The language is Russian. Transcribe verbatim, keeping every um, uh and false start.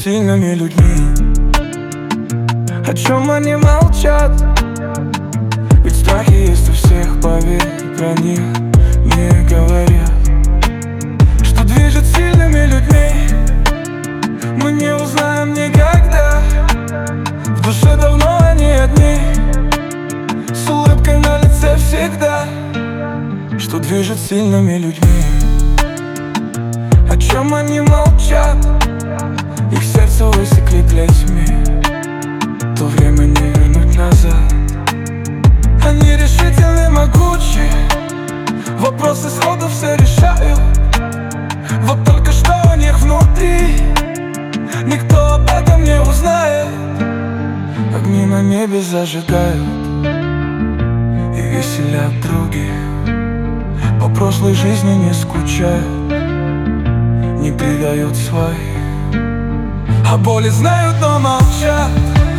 сильными людьми? О чем они молчат? Ведь страхи есть у всех, поверь, про них не говорят. Что движет сильными людьми, мы не узнаем никогда. В душе давно они одни, с улыбкой на лице всегда. Что движет сильными людьми? О чем они молчат? Их сердце высекли плетьми, то время не вернуть назад. Они решительны, могучи, вопросы сходу все решают. Вот только что у них внутри, никто об этом не узнает. Огни на небе зажигают и веселят других, по прошлой жизни не скучают, не предают своих. О боли знают, но молчат.